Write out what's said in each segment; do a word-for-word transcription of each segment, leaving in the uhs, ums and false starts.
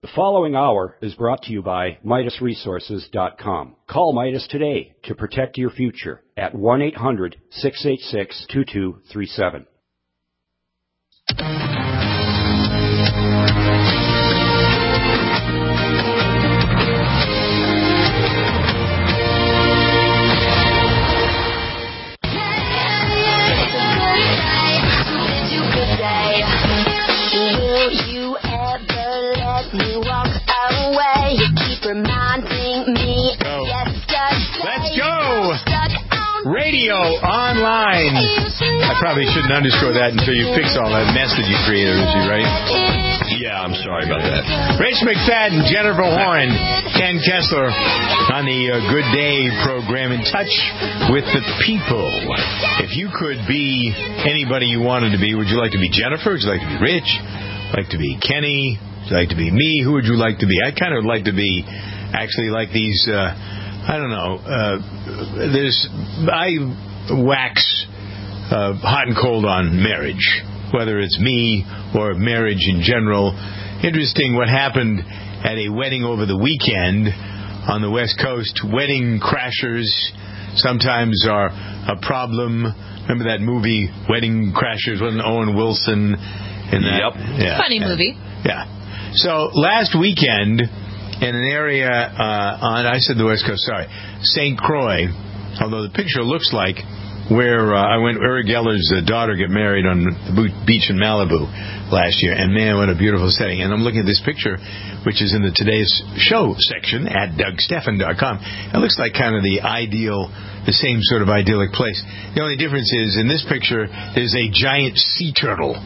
The following hour is brought to you by Midas Resources dot com. Call Midas today to protect your future at one eight hundred, six eight six, two two three seven. Let's go! Radio online. I probably shouldn't underscore that until you fix all that mess that you created, Richie, right? Yeah, I'm sorry about that. Rich McFadden, Jennifer Horn, Ken Kessler on the uh, Good Day program, in touch with the people. If you could be anybody you wanted to be, would you like to be Jennifer? Would you like to be Rich? Like to be Kenny? Would you like to be me? Who would you like to be? I kind of like to be actually like these, uh, I don't know, uh, there's, I wax uh, hot and cold on marriage, whether it's me or marriage in general. Interesting what happened at a wedding over the weekend on the West Coast. Wedding crashers sometimes are a problem. Remember that movie, Wedding Crashers, wasn't Owen Wilson in that? Yep. Yeah. Funny movie. Yeah. So last weekend, in an area uh, on, I said the West Coast, sorry, Saint Croix, although the picture looks like where uh, I went, Uri Geller's uh, daughter got married on the beach in Malibu last year, and man, what a beautiful setting. And I'm looking at this picture, which is in the Today's Show section at Doug Stephan dot com. It looks like kind of the ideal, the same sort of idyllic place. The only difference is, in this picture, there's a giant sea turtle.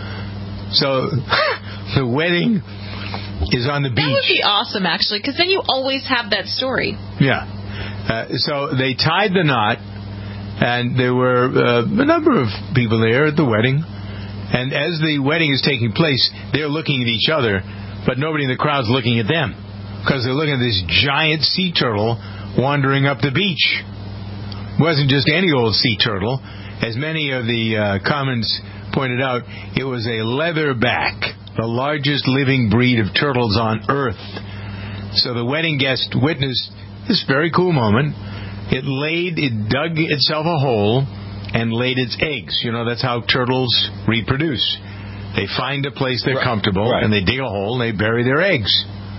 So, the wedding is on the beach. That would be awesome, actually, because then you always have that story. Yeah. Uh, so they tied the knot, and there were uh, a number of people there at the wedding. And as the wedding is taking place, they're looking at each other, but nobody in the crowd's looking at them, because they're looking at this giant sea turtle wandering up the beach. It wasn't just any old sea turtle. As many of the uh, comments pointed out, it was a leatherback, the largest living breed of turtles on Earth. So the wedding guest witnessed this very cool moment. It laid, it dug itself a hole and laid its eggs. You know, that's how turtles reproduce. They find a place they're right. comfortable, right. and they dig a hole and they bury their eggs.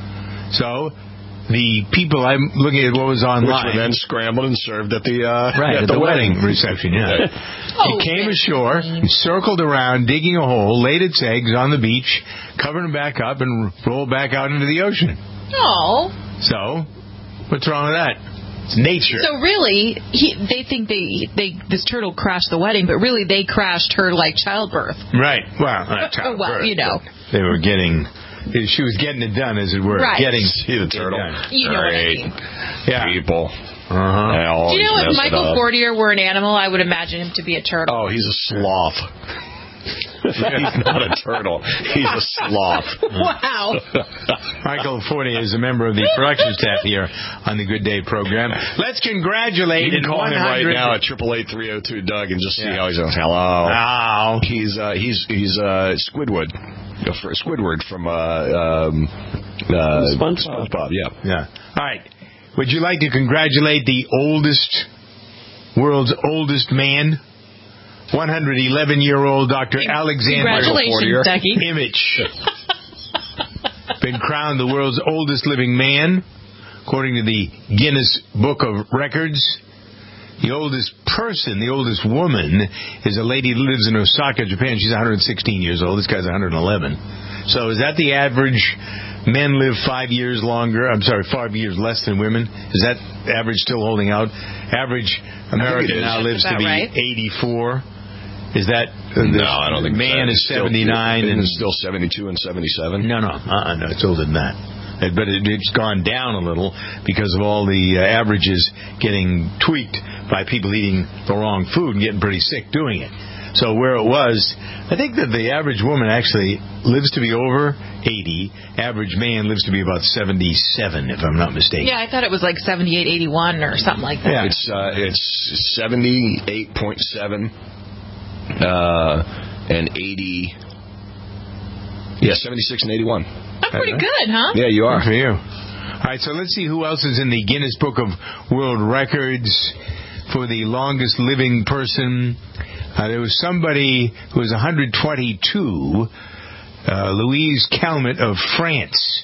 So the people, I'm looking at what was online. Which were then scrambled and served at the uh, right, at, at the, the wedding, wedding reception, yeah. Oh, it came ashore, circled around, digging a hole, laid its eggs on the beach, covered them back up, and rolled back out into the ocean. Oh. So, what's wrong with that? It's nature. So really, he, they think they, they this turtle crashed the wedding, but really they crashed her like childbirth. Right. Well, not childbirth. Well, you know. They were getting... She was getting it done, as it were. Right. Getting See the turtle. You know Great. what I mean. Yeah. People. Uh-huh. Do you know if Michael Fortier were an animal, I would imagine him to be a turtle. Oh, he's a sloth. He's not a turtle. He's a sloth. Wow. Michael Fortier is a member of the production staff here on the Good Day program. Let's congratulate. You can call one hundred him right now at triple eight three oh two Doug and just see yeah. how he's doing. Hello. Hello. He's uh, he's he's uh, Squidward. Squidward from uh, um, uh, SpongeBob. SpongeBob. Yeah. Yeah. All right. Would you like to congratulate the oldest, world's oldest man? one hundred eleven-year-old Doctor Alexander Congratulations, Dougie. Image. Been crowned the world's oldest living man, according to the Guinness Book of Records. The oldest person, the oldest woman, is a lady who lives in Osaka, Japan. She's one hundred sixteen years old. This guy's one hundred eleven. So is that the average? Men live five years longer. I'm sorry, five years less than women. Is that average still holding out? Average American now lives to be right. eighty-four. Is that uh, no? I don't think man so. is seventy-nine still, and it's still seventy-two and seventy-seven. No, no, uh-uh, no, it's older than that. But it, it's gone down a little because of all the uh, averages getting tweaked by people eating the wrong food and getting pretty sick doing it. So where it was, I think that the average woman actually lives to be over eighty. Average man lives to be about seventy-seven, if I'm not mistaken. Yeah, I thought it was like seventy-eight, eighty-one or something like that. Yeah. It's uh, it's seventy-eight point seven uh, and eighty. Yeah, seventy-six and eighty-one. That's pretty good, huh? Yeah, you are. Good for you. All right, so let's see who else is in the Guinness Book of World Records for the longest living person. Uh, there was somebody who was one hundred twenty-two, uh, Louise Calment of France.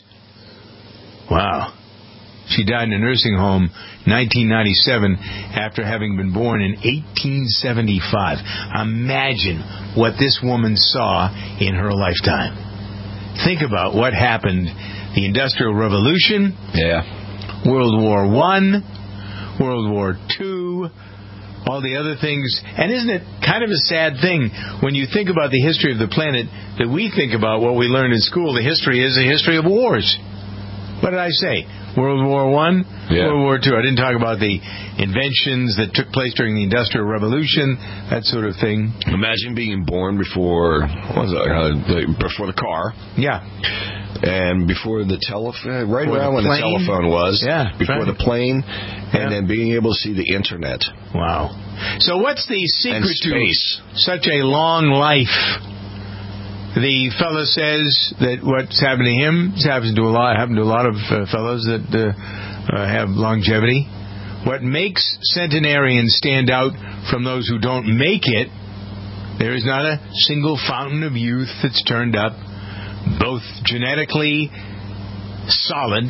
Wow. She died in a nursing home in nineteen ninety-seven after having been born in eighteen seventy-five. Imagine what this woman saw in her lifetime. Think about what happened. The Industrial Revolution. Yeah. World War One. World War Two. All the other things. And isn't it kind of a sad thing when you think about the history of the planet that we think about what we learned in school? The history is a history of wars. What did I say? World War One, yeah. World War Two. I didn't talk about the inventions that took place during the Industrial Revolution, that sort of thing. Imagine being born before what was it, uh, before the car. Yeah. And before the telephone, right before around the when the telephone was. Yeah. Before right. the plane, and yeah. then being able to see the internet. Wow. So what's the secret to such a long life? The fellow says that what's happened to him has happened to a lot, happened to a lot of uh, fellows that uh, uh, have longevity. What makes centenarians stand out from those who don't make it, there is not a single fountain of youth that's turned up, both genetically solid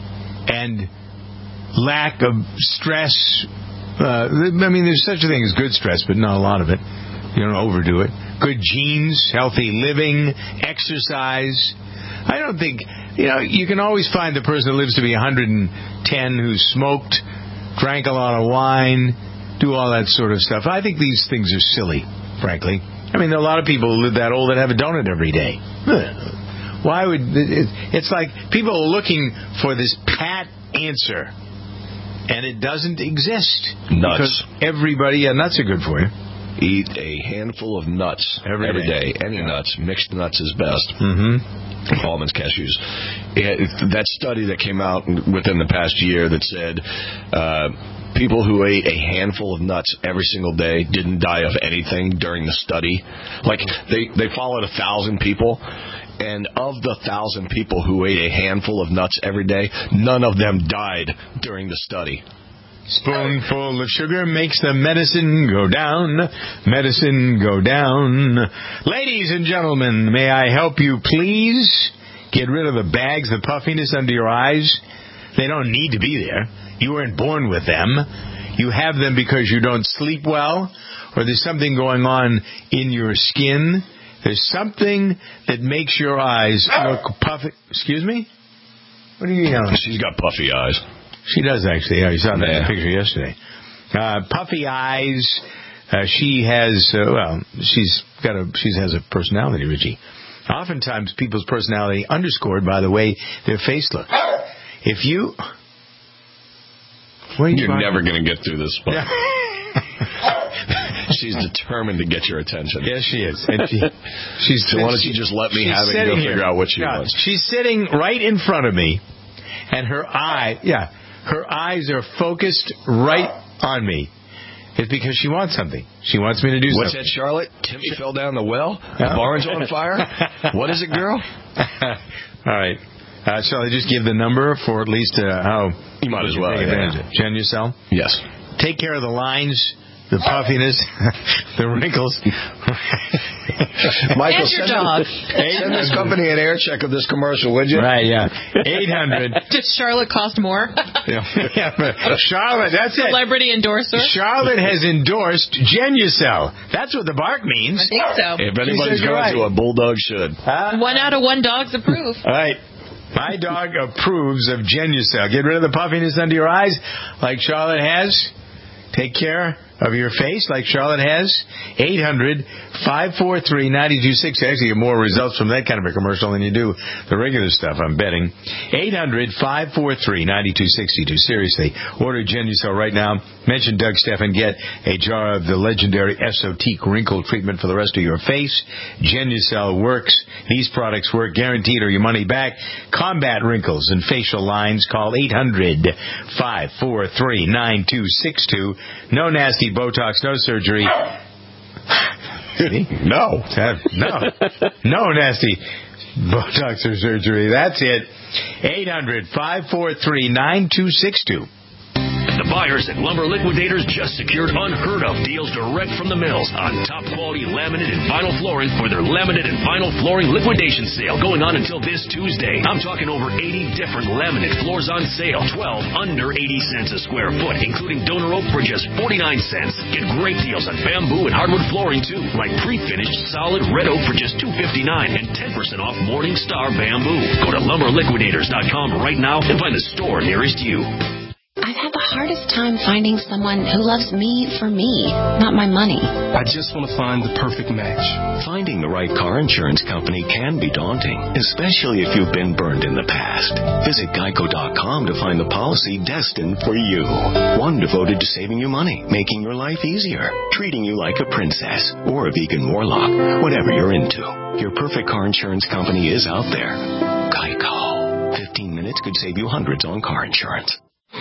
and lack of stress. Uh, I mean, there's such a thing as good stress, but not a lot of it. You don't overdo it. Good genes, healthy living, exercise. I don't think, you know, you can always find the person who lives to be one hundred ten who smoked, drank a lot of wine, do all that sort of stuff. I think these things are silly, frankly. I mean, there are a lot of people who live that old that have a donut every day. Why would... It's like people are looking for this pat answer, and it doesn't exist. Nuts. Because everybody... Yeah, nuts are good for you. Eat a handful of nuts every, every day. day. Any yeah. nuts. Mixed nuts is best. Mm-hmm. Almonds, cashews. It, that study that came out within the past year that said uh, people who ate a handful of nuts every single day didn't die of anything during the study. Like, they, they followed a thousand people, and of the thousand people who ate a handful of nuts every day, none of them died during the study. Spoonful of sugar makes the medicine go down, medicine go down. Ladies and gentlemen, may I help you please get rid of the bags, the puffiness under your eyes? They don't need to be there. You weren't born with them. You have them because you don't sleep well, or there's something going on in your skin. There's something that makes your eyes look puffy. Excuse me? What are you yelling? She's got puffy eyes. She does, actually. Yeah, you saw that yeah. in the picture yesterday. Uh, puffy eyes. Uh, she has, uh, well, she's got a, she has a personality, Richie. Oftentimes, people's personality underscored by the way their face looks. If you... What are you You're never going to get through this. Yeah. She's determined to get your attention. Yes, she is. And she, she's, so why don't you just let me have it and go figure out what she yeah, wants? She's sitting right in front of me, and her eye, yeah, her eyes are focused right on me. It's because she wants something. She wants me to do What's something. What's that, Charlotte? Timmy fell down the well? The barn's on fire? What is it, girl? All right. Uh, shall I just give the number for at least uh, how... You might as well. Yeah. Genucel? Yes. Take care of the lines, the puffiness, the wrinkles. Michael, and your send, dog. Send this company an air check of this commercial, would you? Right, yeah. eight hundred Does Charlotte cost more? yeah, yeah, Charlotte, that's it. Celebrity endorser? Charlotte has endorsed Genucel. That's what the bark means. I think so. If anybody's going right. to, a bulldog should. Huh? One out of one dogs approve. All right. My dog approves of Genucel. Get rid of the puffiness under your eyes like Charlotte has. Take care of your face like Charlotte has. eight hundred, five four three, nine two six zero. Actually, you get more results from that kind of a commercial than you do the regular stuff, I'm betting. eight hundred, five four three, nine two six two. Seriously, order Genucel right now. Mention Doug Stephan. Get a jar of the legendary Esotique wrinkle treatment for the rest of your face. Genucel works. These products work guaranteed or your money back. Combat wrinkles and facial lines. Call eight hundred, five four three, nine two six two. No nasty Botox, no surgery. No. No. No nasty. Botox or surgery. That's it. eight hundred, five four three, nine two six two. The buyers at Lumber Liquidators just secured unheard-of deals direct from the mills on top-quality laminate and vinyl flooring for their laminate and vinyl flooring liquidation sale going on until this Tuesday. I'm talking over eighty different laminate floors on sale, twelve under eighty cents a square foot, including donor oak for just forty-nine cents. Get great deals on bamboo and hardwood flooring, too, like pre-finished solid red oak for just two fifty-nine and ten percent off Morning Star bamboo. Go to lumber liquidators dot com right now and find the store nearest you. I've had the hardest time finding someone who loves me for me, not my money. I just want to find the perfect match. Finding the right car insurance company can be daunting, especially if you've been burned in the past. Visit geico dot com to find the policy destined for you. One devoted to saving you money, making your life easier, treating you like a princess or a vegan warlock, whatever you're into. Your perfect car insurance company is out there. Geico. fifteen minutes could save you hundreds on car insurance.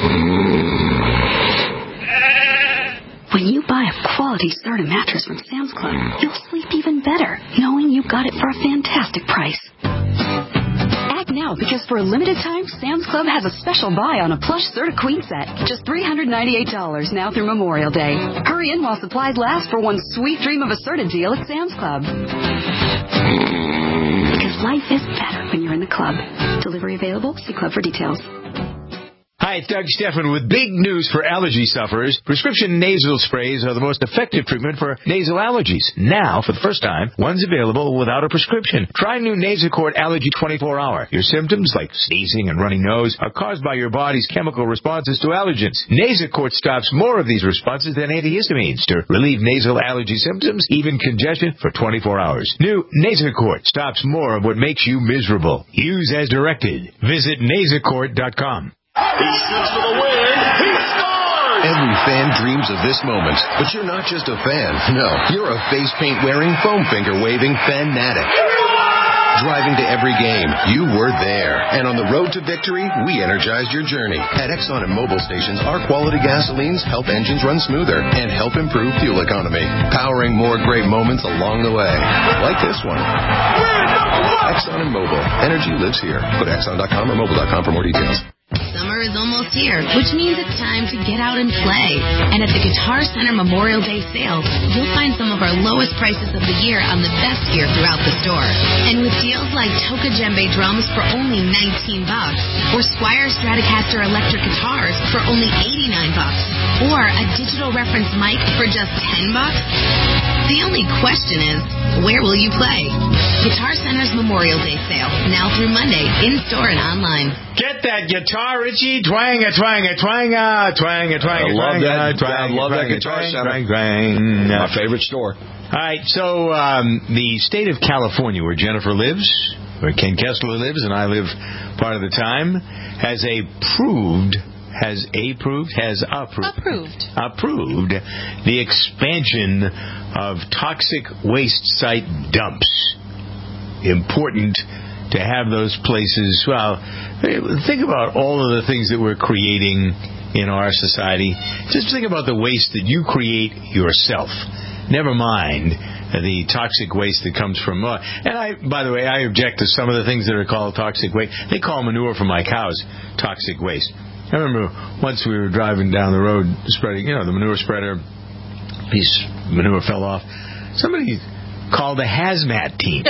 When you buy a quality Serta mattress from Sam's Club, you'll sleep even better, knowing you got it for a fantastic price. Act now, because for a limited time, Sam's Club has a special buy on a plush Serta Queen set. Just three hundred ninety-eight dollars now through Memorial Day. Hurry in while supplies last for one sweet dream of a Serta deal at Sam's Club. Because life is better when you're in the club. Delivery available. See Club for details. Hi, it's Doug Stephan with big news for allergy sufferers. Prescription nasal sprays are the most effective treatment for nasal allergies. Now, for the first time, one's available without a prescription. Try new Nasacort Allergy twenty-four hour. Your symptoms, like sneezing and runny nose, are caused by your body's chemical responses to allergens. Nasacort stops more of these responses than antihistamines to relieve nasal allergy symptoms, even congestion, for twenty-four hours. New Nasacort stops more of what makes you miserable. Use as directed. Visit nasacort dot com. He shoots for the win. He scores! Every fan dreams of this moment, but you're not just a fan. No, you're a face paint wearing, foam finger waving fanatic. Driving to every game, you were there. And on the road to victory, we energized your journey. At Exxon and Mobil stations, our quality gasolines help engines run smoother and help improve fuel economy, powering more great moments along the way. Like this one. Exxon and Mobil. Energy lives here. Go to exxon dot com or mobil dot com for more details. Summer is almost here, which means it's time to get out and play. And at the Guitar Center Memorial Day sale, you'll find some of our lowest prices of the year on the best gear throughout the store. And with deals like Toka Djembe drums for only nineteen bucks, or Squier Stratocaster electric guitars for only eighty-nine bucks, or a digital reference mic for just ten bucks, the only question is, where will you play? Guitar Center's Memorial Day sale, now through Monday, in-store and online. Get that guitar, Richie. Twang a twang a twang a twang a twang a I love that. twang, I love twang, that Guitar twang, Center. twang, twang. My favorite store. All right, so um, the state of California, where Jennifer lives, where Ken Kessler lives, and I live part of the time, has approved, has approved, has approved, Approved. approved the expansion of toxic waste site dumps. Important to have those places. Well, think about all of the things that we're creating in our society. Just think about the waste that you create yourself. Never mind the toxic waste that comes from... Uh, and I, by the way, I object to some of the things that are called toxic waste. They call manure from my cows toxic waste. I remember once we were driving down the road spreading, you know, the manure spreader, piece of manure fell off. Somebody called a hazmat team.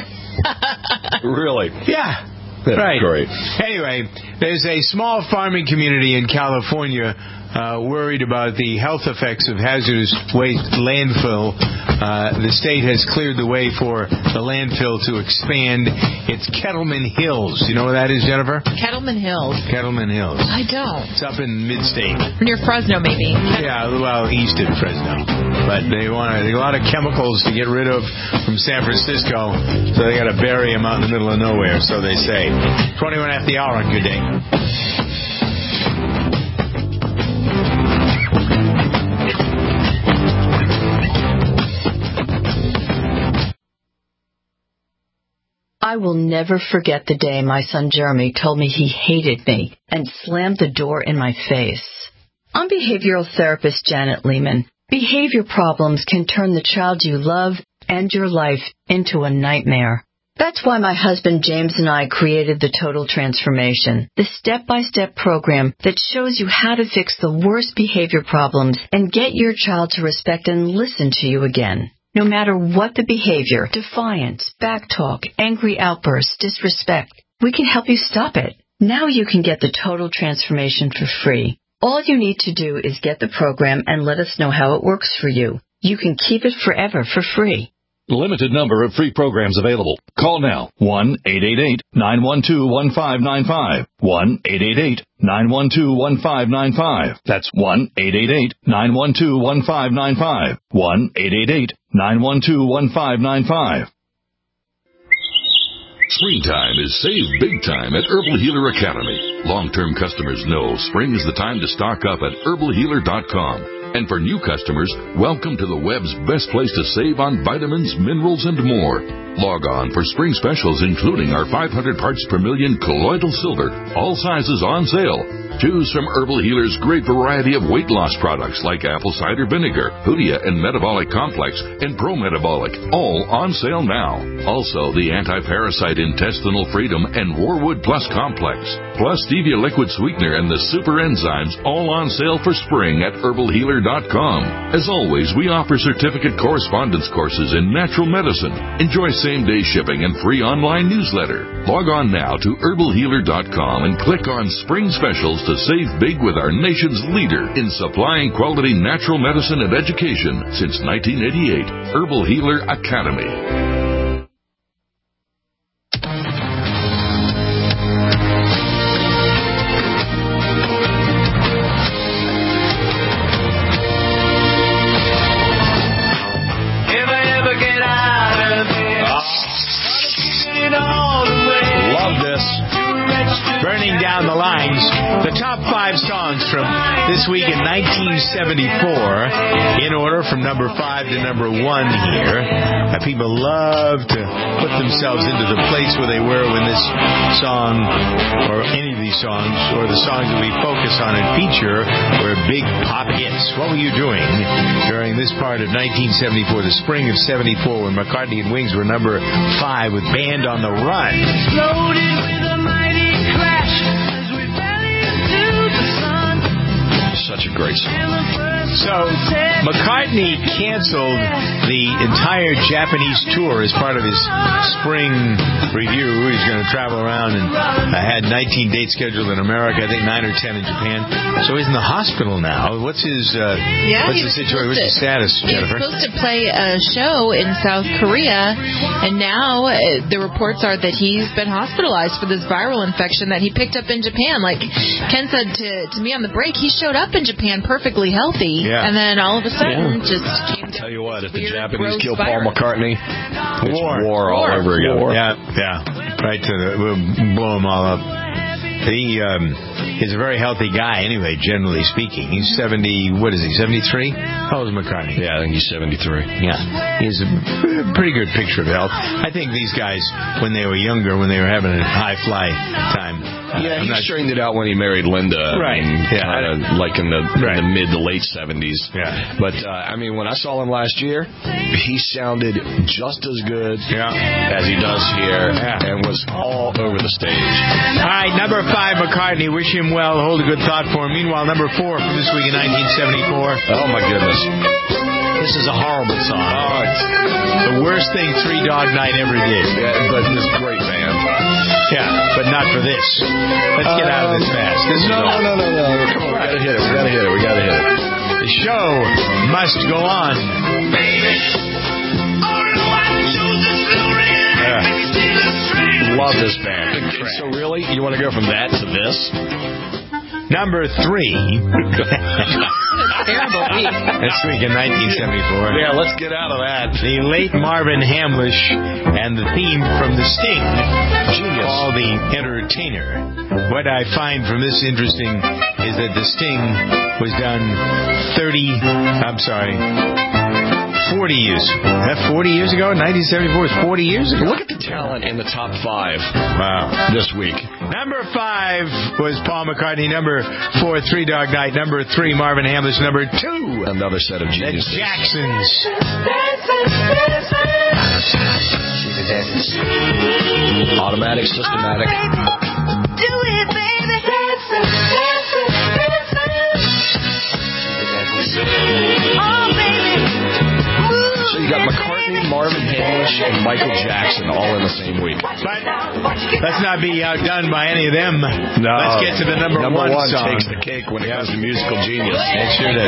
Really? Yeah. That's right. Great. Anyway, there's a small farming community in California uh, worried about the health effects of hazardous waste landfill. Uh, the state has cleared the way for the landfill to expand. It's Kettleman Hills. You know where that is, Jennifer? Kettleman Hills. Kettleman Hills. I don't. It's up in mid-state. Near Fresno, maybe. Yeah, well, east of Fresno. But they want a, a lot of chemicals to get rid of from San Francisco, so they got to bury them out in the middle of nowhere, so they say. twenty-one after the hour on Good Day. I will never forget the day my son Jeremy told me he hated me and slammed the door in my face. I'm behavioral therapist Janet Lehman. Behavior problems can turn the child you love and your life into a nightmare. That's why my husband James and I created the Total Transformation, the step-by-step program that shows you how to fix the worst behavior problems and get your child to respect and listen to you again. No matter what the behavior, defiance, backtalk, angry outbursts, disrespect, we can help you stop it. Now you can get the Total Transformation for free. All you need to do is get the program and let us know how it works for you. You can keep it forever for free. Limited number of free programs available. Call now. one eight eight eight, nine one two, one five nine five. one eight eight eight, nine one two, one five nine five. That's one eight eight eight, nine one two, one five nine five. one eight eight eight, nine one two, one five nine five. Springtime is save big time at Herbal Healer Academy. Long-term customers know spring is the time to stock up at herbal healer dot com. And for new customers, welcome to the web's best place to save on vitamins, minerals, and more. Log on for spring specials, including our five hundred parts per million colloidal silver, all sizes on sale. Choose from Herbal Healer's great variety of weight loss products like apple cider vinegar, Hoodia and Metabolic Complex, and Pro Metabolic, all on sale now. Also, the Anti-Parasite Intestinal Freedom and Warwood Plus Complex, plus Stevia Liquid Sweetener and the Super Enzymes, all on sale for spring at herbal healer dot com. As always, we offer certificate correspondence courses in natural medicine. Enjoy same-day shipping and free online newsletter. Log on now to herbal healer dot com and click on Spring Specials to save big with our nation's leader in supplying quality natural medicine and education since nineteen eighty-eight, Herbal Healer Academy. Burning down the lines, the top five songs from this week in nineteen seventy-four, in order from number five to number one here. Uh, people love to put themselves into the place where they were when this song, or any of these songs, or the songs that we focus on and feature, were big pop hits. What were you doing during this part of nineteen seventy-four, the spring of seventy-four, when McCartney and Wings were number five with Band on the Run? Loaded with a mighty crash as we fell into the sun. Such a great song. So, McCartney canceled the entire Japanese tour as part of his spring review. He's going to travel around and uh, had nineteen dates scheduled in America, I think nine or ten in Japan. So he's in the hospital now. What's his uh, yeah, what's the situation? What's his status, Jennifer? He was supposed to play a show in South Korea, and now uh, the reports are that he's been hospitalized for this viral infection that he picked up in Japan. Like Ken said to, to me on the break, he showed up in Japan perfectly healthy. Yeah. And then all of a sudden, yeah. just came Tell you what, if the weird, Japanese kill virus. Paul McCartney, it's war, war all war. over again. War. Yeah, yeah. Right to the, we'll blow them all up. He um, is a very healthy guy anyway, generally speaking. He's seventy, what is he, seventy-three? How old is McCartney? Yeah, I think he's seventy-three. Yeah. He has a pretty good picture of health. I think these guys, when they were younger, when they were having a high fly time. Uh, yeah, I'm he not straightened it out when he married Linda. Right. I mean, Yeah. kinda like in the, Right. in the mid to late seventies. Yeah. But, uh, I mean, when I saw him last year, he sounded just as good yeah. as he does here Yeah. and was all over the stage. All right, number five, McCartney. Wish him well. Hold a good thought for him. Meanwhile, number four from this week in nineteen seventy-four. Oh, my goodness. This is a horrible song. Oh, it's the worst thing Three Dog Night ever did. Yeah, but this great band. Yeah, but not for this. Let's get out of this fast. This no, is no, no, no, no. Come on, we gotta hit it. We gotta hit it. We gotta hit it. The show must go on. Yeah. Love this band. So really, you want to go from that to this? Number three. Terrible week. This week in nineteen seventy-four. Yeah, let's get out of that. The late Marvin Hamlish and the theme from The Sting. Genius. Called The Entertainer. What I find from this interesting is that The Sting was done thirty, I'm sorry, forty years. That forty years ago? nineteen seventy-four is forty years ago. Look at the talent in the top five. Wow. This week. Number five was Paul McCartney. Number four, Three Dog Night. Number three, Marvin Hamlish. Number two, another set of geniuses. The Jacksons. Automatic, systematic. Do it, baby. Dance it, dance it, dance it. Oh, baby. So you got McCartney, Marvin Hamlish, and Michael Jackson all in the same week. But let's not be outdone by any of them. No. Let's get to the number, number one, one song. takes the cake when it comes to musical genius. It sure does.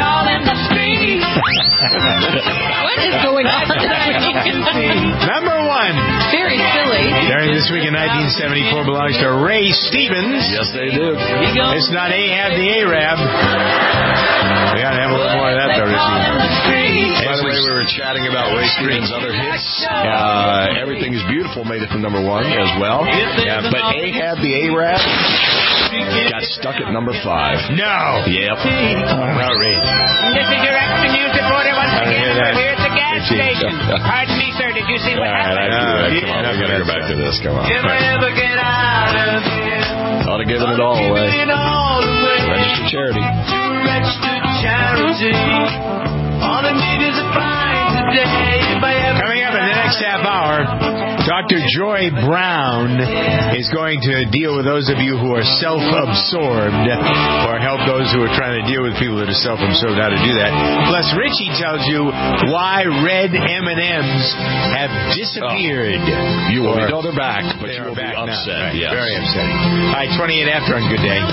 What is going on tonight? Number one. Very silly. During this week in nineteen seventy-four belongs to Ray Stevens. Yes, they do. It's not Ahab the Arab. We gotta have a little more of that, though, By the way, we were chatting about Ray Stevens' other hits. Uh, Everything is Beautiful made it to number one as well. Yeah, but Ahab the Arab got stuck at number five. No. Yep. Outrageous. This is your extra news reporter once again. We're here at the gas station. Pardon me, sir. Did you see what happened? Right, come on, we gotta go back to this. Come on. If I ever get out of here, Thought of giving it all away. it all away. Registered charity. Registered charity. All I need is a fine today. If I ever Coming up in the next half hour, Doctor Joy Brown is going to deal with those of you who are self-absorbed, or help those who are trying to deal with people that are self-absorbed how to do that. Plus, Richie tells you why red M and M's have disappeared. Oh, you will Or know they're back, but they you are will be back now. upset. Right, Yes. very upsetting. All right, twenty-eight after on Good Day.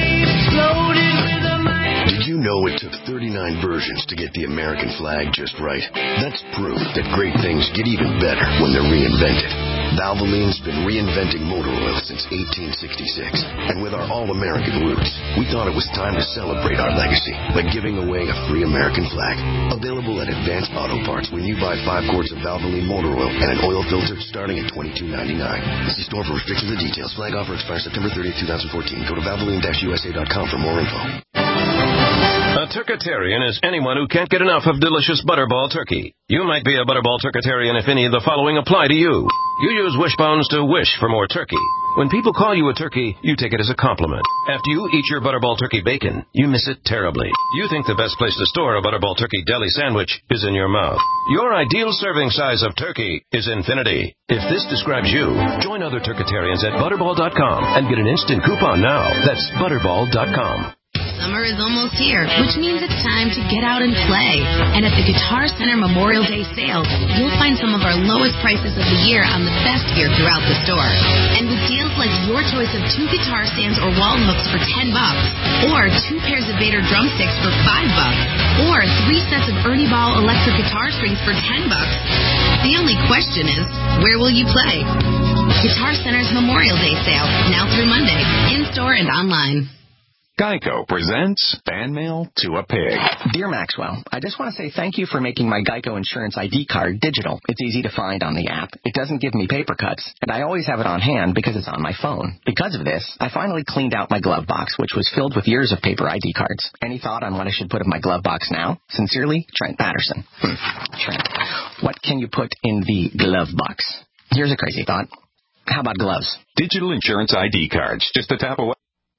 Did you know it took thirty-nine versions to get the American flag just right? That's proof that great things get even better when they're reinvented. Valvoline's been reinventing motor oil since eighteen sixty-six. And with our all-American roots, we thought it was time to celebrate our legacy by giving away a free American flag. Available at Advanced Auto Parts when you buy five quarts of Valvoline motor oil and an oil filter starting at twenty-two ninety-nine. See store for restrictions and details. Flag offer expires September thirtieth, twenty fourteen. Go to Valvoline U S A dot com for more info. A turkitarian is anyone who can't get enough of delicious Butterball turkey. You might be a Butterball turkitarian if any of the following apply to you. You use Wishbones to wish for more turkey. When people call you a turkey, you take it as a compliment. After you eat your Butterball turkey bacon, you miss it terribly. You think the best place to store a Butterball turkey deli sandwich is in your mouth. Your ideal serving size of turkey is infinity. If this describes you, join other turkitarians at Butterball dot com and get an instant coupon now. That's Butterball dot com. Summer is almost here, which means it's time to get out and play. And at the Guitar Center Memorial Day sale, you'll find some of our lowest prices of the year on the best gear throughout the store. And with deals like your choice of two guitar stands or wall hooks for ten bucks, or two pairs of Vader drumsticks for five bucks, or three sets of Ernie Ball electric guitar strings for ten bucks. The only question is, where will you play? Guitar Center's Memorial Day sale, now through Monday, in-store and online. Geico presents Fan Mail to a Pig. Dear Maxwell, I just want to say thank you for making my Geico Insurance I D card digital. It's easy to find on the app. It doesn't give me paper cuts, and I always have it on hand because it's on my phone. Because of this, I finally cleaned out my glove box, which was filled with years of paper I D cards. Any thought on what I should put in my glove box now? Sincerely, Trent Patterson. Hmm. Trent, what can you put in the glove box? Here's a crazy thought. How about gloves? Digital Insurance I D cards. Just a tap away.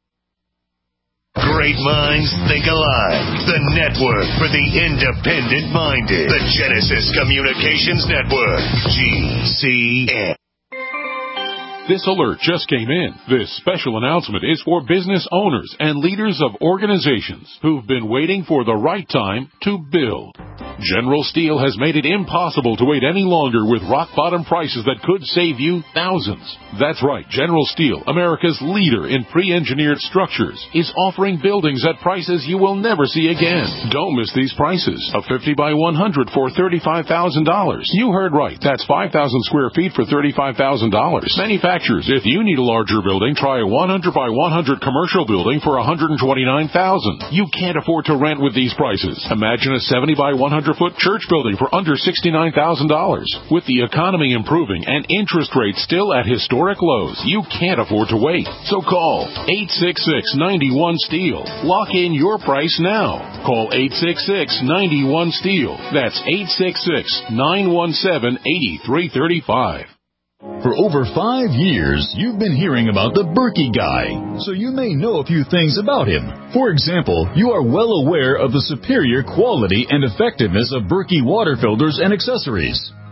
Great minds think alike. The network for the independent-minded. The Genesis Communications Network. G C N. This alert just came in. This special announcement is for business owners and leaders of organizations who've been waiting for the right time to build. General Steel has made it impossible to wait any longer with rock-bottom prices that could save you thousands. That's right, General Steel, America's leader in pre-engineered structures, is offering buildings at prices you will never see again. Don't miss these prices. A fifty by one hundred for thirty-five thousand dollars. You heard right. That's five thousand square feet for thirty-five thousand dollars. Manufacturers, if you need a larger building, try a one hundred by one hundred commercial building for one hundred twenty-nine thousand dollars. You can't afford to rent with these prices. Imagine a seventy by one hundred foot church building for under sixty-nine thousand dollars. With the economy improving and interest rates still at historic lows, you can't afford to wait. So call eight six six, nine one, STEEL. Lock in your price now. Call eight six six, nine one, STEEL. That's eight six six, nine one seven, eight three three five. For over five years, you've been hearing about the Berkey Guy, so you may know a few things about him. For example, you are well aware of the superior quality and effectiveness of Berkey water filters and accessories.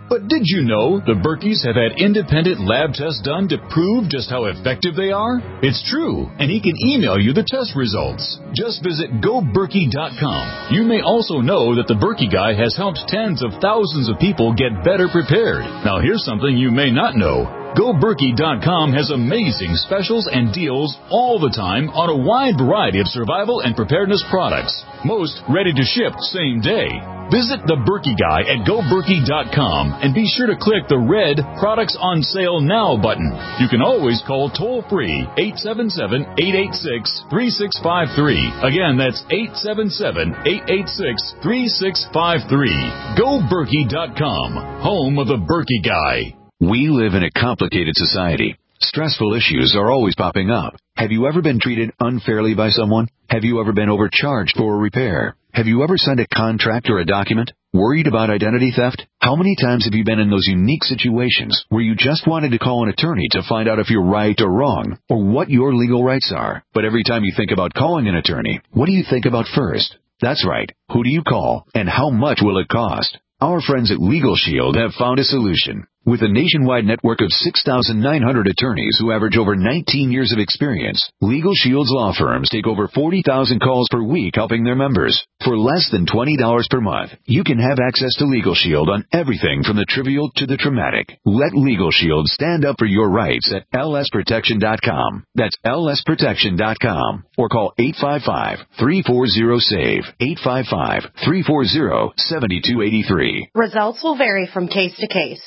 But did you know the Berkeys have had independent lab tests done to prove just how effective they are? It's true, and he can email you the test results. Just visit go berkey dot com. You may also know that the Berkey Guy has helped tens of thousands of people get better prepared. Now here's something you may not know. go berkey dot com has amazing specials and deals all the time on a wide variety of survival and preparedness products. Most ready to ship same day. Visit the Berkey Guy at go berkey dot com and be sure to click the red Products on Sale Now button. You can always call toll-free eight seven seven, eight eight six, three six five three. Again, that's eight seven seven, eight eight six, three six five three. go berkey dot com, home of the Berkey Guy. We live in a complicated society. Stressful issues are always popping up. Have you ever been treated unfairly by someone? Have you ever been overcharged for a repair? Have you ever signed a contract or a document? Worried about identity theft? How many times have you been in those unique situations where you just wanted to call an attorney to find out if you're right or wrong, or what your legal rights are? But every time you think about calling an attorney, what do you think about first? That's right. Who do you call, and how much will it cost? Our friends at Legal Shield have found a solution. With a nationwide network of six thousand nine hundred attorneys who average over nineteen years of experience, Legal Shield's law firms take over forty thousand calls per week helping their members. For less than twenty dollars per month, you can have access to Legal Shield on everything from the trivial to the traumatic. Let Legal Shield stand up for your rights at L S protection dot com. That's L S protection dot com. Or call eight five five, three four zero, S A V E, eight five five, three four zero, seven two eight three. Results will vary from case to case.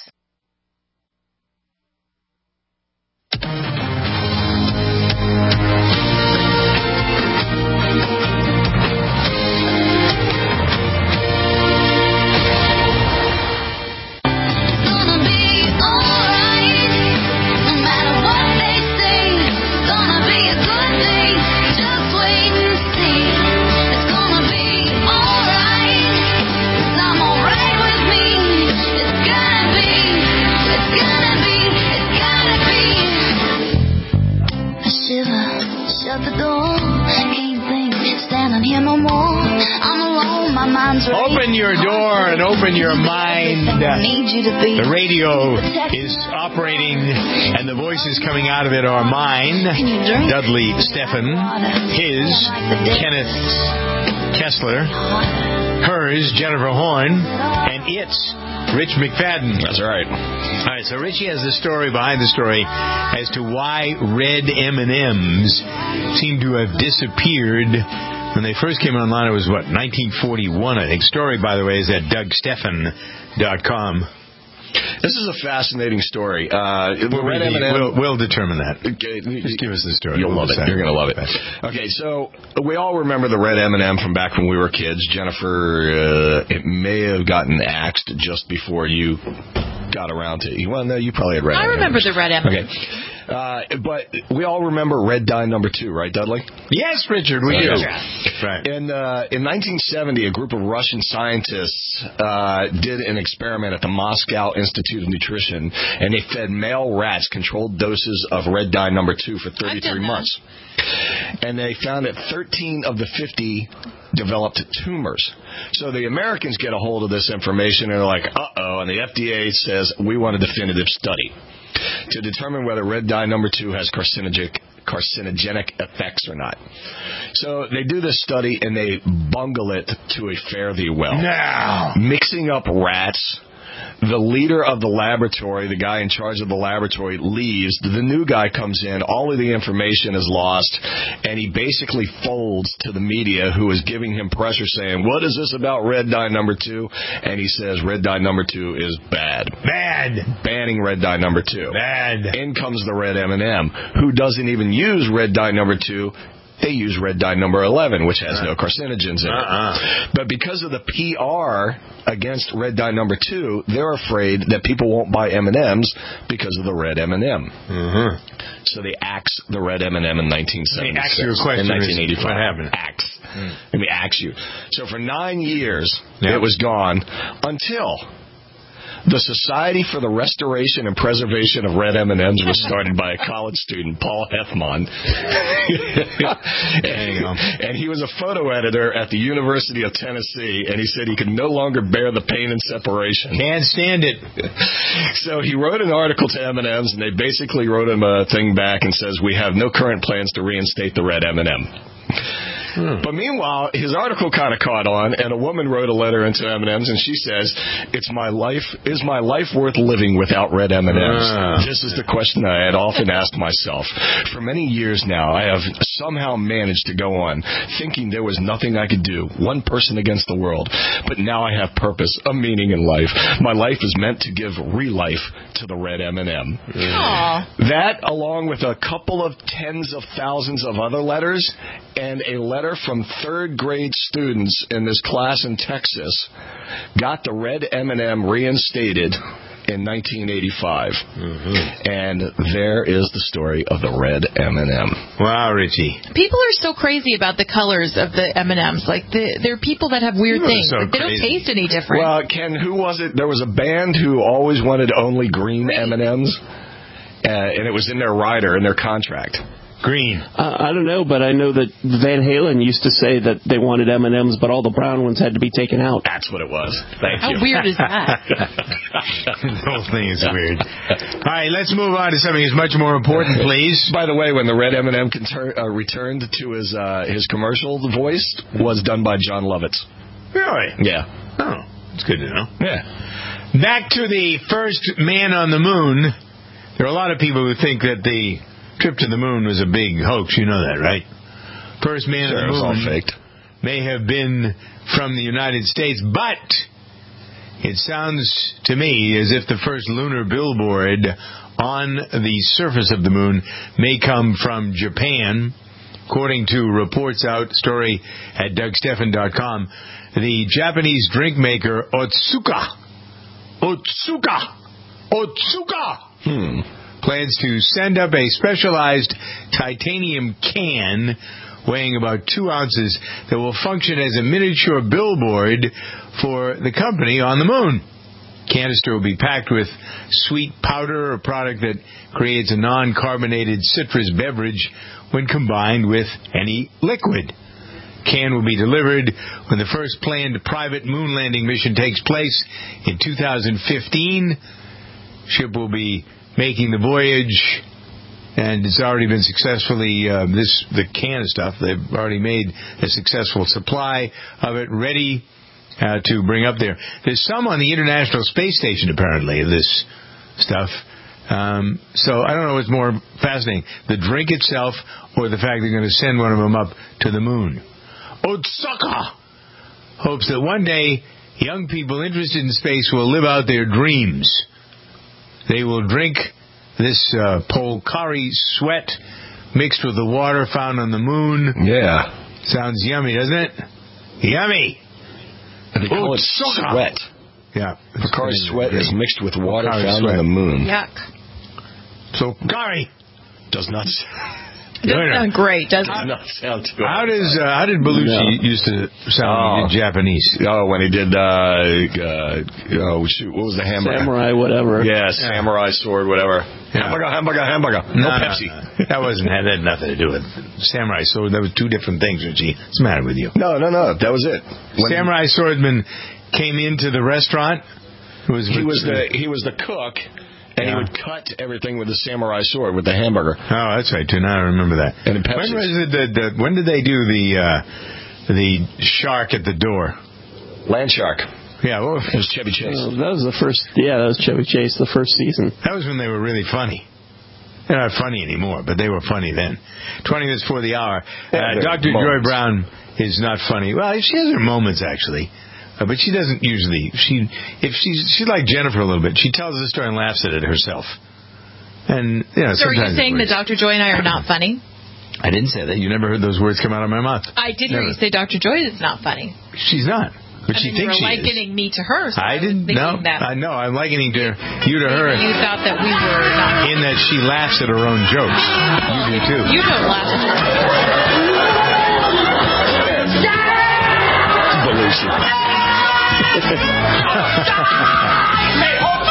Open your door and open your mind. The radio is operating and the voices coming out of it are mine, Dudley Stephan, his, Kenneth Kessler, hers, Jennifer Horn, and its, Rich McFadden. That's right. All right, so Richie has the story behind the story as to why red M and M's seem to have disappeared. When they first came online, it was, what, nineteen forty-one, I think. Story, by the way, is at doug stephan dot com. This is a fascinating story. Uh, we'll, red M and M, we'll, we'll determine that. Okay, just give us the story. You'll we'll love it. You're going to love it. Okay, so we all remember the red M and M from back when we were kids. Jennifer, uh, it may have gotten axed just before you got around to it. Well, no, you probably had red I M and M's. remember the red M and M's. Okay. Uh, but we all remember red dye number two, right, Dudley? Yes, Richard, we do. Right. In, uh, in nineteen seventy, a group of Russian scientists uh, did an experiment at the Moscow Institute of Nutrition, and they fed male rats controlled doses of red dye number two for thirty-three months. And they found that thirteen of the fifty developed tumors. So the Americans get a hold of this information, and they're like, uh-oh, and the F D A says, we want a definitive study to determine whether red dye number two has carcinogenic carcinogenic effects or not. So they do this study and they bungle it to a fare thee well. Now, mixing up rats. The leader of the laboratory, the guy in charge of the laboratory, leaves. The new guy comes in. All of the information is lost. And he basically folds to the media who is giving him pressure saying, what is this about red dye number two? And he says red dye number two is bad. Bad. Banning red dye number two. Bad. In comes the red M and M, who doesn't even use red dye number two. They use red dye number eleven, which has no carcinogens in it. Uh-uh. But because of the P R against red dye number two, they're afraid that people won't buy M and M's because of the red M and M. Mm-hmm. So they axed the red M and M in nineteen seventy-six. Let me ask you a question. In nineteen eighty-five. What happened? Axe. Mm. Let me ax you. So for nine years, yep. it was gone until The Society for the Restoration and Preservation of Red M and M's was started by a college student, Paul Hethmon. and, and he was a photo editor at the University of Tennessee, and he said he could no longer bear the pain and separation. Can't stand it. So he wrote an article to M and M's, and they basically wrote him a thing back and says, we have no current plans to reinstate the Red M and M. Hmm. But meanwhile, his article kind of caught on, and a woman wrote a letter into M and M's, and she says, "It's my life. Is my life worth living without red M and M's?" Uh. This is the question I had often asked myself. For many years now, I have somehow managed to go on, thinking there was nothing I could do, one person against the world. But now I have purpose, a meaning in life. My life is meant to give re-life to the red M and M. Aww. That, along with a couple of tens of thousands of other letters, and a letter from third grade students in this class in Texas, got the red M and M reinstated in nineteen eighty-five. Mm-hmm. And there is the story of the red M and M. Wow, Richie. People are so crazy about the colors of the M and M's. Like, the, there are people that have weird People are things. so Like, they don't crazy. taste any different. Well, Ken, who was it? There was a band who always wanted only green M and M's, uh, and it was in their rider, in their contract. Green. Uh, I don't know, but I know that Van Halen used to say that they wanted M and M's, but all the brown ones had to be taken out. That's what it was. Thank How you. weird is that? The whole thing is weird. All right, let's move on to something that's much more important, please. By the way, when the red M and M conter- uh, returned to his uh, his commercial, the voice was done by John Lovitz. Really? Yeah. Oh, it's good to know. Yeah. Back to the first man on the moon. There are a lot of people who think that the trip to the moon was a big hoax. You know that, right? First man Sure, on it the was all moon faked. may have been from the United States, but it sounds to me as if the first lunar billboard on the surface of the moon may come from Japan. According to reports out, story at Doug Stephan dot com, the Japanese drink maker Otsuka, Otsuka, Otsuka, hmm. plans to send up a specialized titanium can weighing about two ounces that will function as a miniature billboard for the company on the moon. Canister will be packed with sweet powder, a product that creates a non-carbonated citrus beverage when combined with any liquid. Can will be delivered when the first planned private moon landing mission takes place in two thousand fifteen. Ship will be making the voyage, and it's already been successfully, uh, this the can of stuff, they've already made a successful supply of it ready uh, to bring up there. There's some on the International Space Station, apparently, of this stuff. Um, so I don't know what's more fascinating, the drink itself or the fact they're going to send one of them up to the moon. Otsuka hopes that one day young people interested in space will live out their dreams. They will drink this uh, Pocari Sweat mixed with the water found on the moon. Yeah. Sounds yummy, doesn't it? Yummy. And they call it Otsuka. sweat. Yeah. Pocari Sweat is mixed with water Pocari found Sweat. on the moon. Yuck. So, Pocari does not Doesn't sound great, does does it? not sound too How does uh, how did Belushi No. used to sound when he did Japanese? Oh, when he did, uh, uh, oh, shoot, what was the hamburger? Samurai, whatever. Yeah, samurai sword, whatever. Yeah. Hamburger, hamburger, hamburger. No, No, no, Pepsi. no. That wasn't had that had nothing to do with Samurai Sword. That was two different things, Richie. What's the matter with you? No, no, no. That was it. When Samurai Swordman came into the restaurant. It was he was the he was the cook. And Yeah. he would cut everything with the samurai sword, with the hamburger. Oh, that's right, too. Now I remember that. And the When Pepsi. was it that, that when did they do the uh, the shark at the door? Land shark. Yeah, well, It was Chevy Chase. Uh, that was the first, yeah, that was Chevy Chase, the first season. that was when they were really funny. They're not funny anymore, but they were funny then. Twenty minutes before the hour. Yeah, Uh, they're Doctor Joy moments. Brown is not funny. Well, she has her moments actually. Uh, but she doesn't usually. She, if she's she's like Jennifer a little bit. She tells a story and laughs at it herself. And you know, So are you sometimes it saying that works. Doctor Joy and I are not funny? I didn't say that. You never heard those words come out of my mouth. I did hear Never. you say Doctor Joy is not funny. She's not, but I she mean, you thinks were she is. likening me to her. So I was didn't. thinking No, that I know. I'm likening to you to her you thought that we were not. in that she laughs at her own jokes. You do too. You don't laugh at her. Belushi. Hey, hold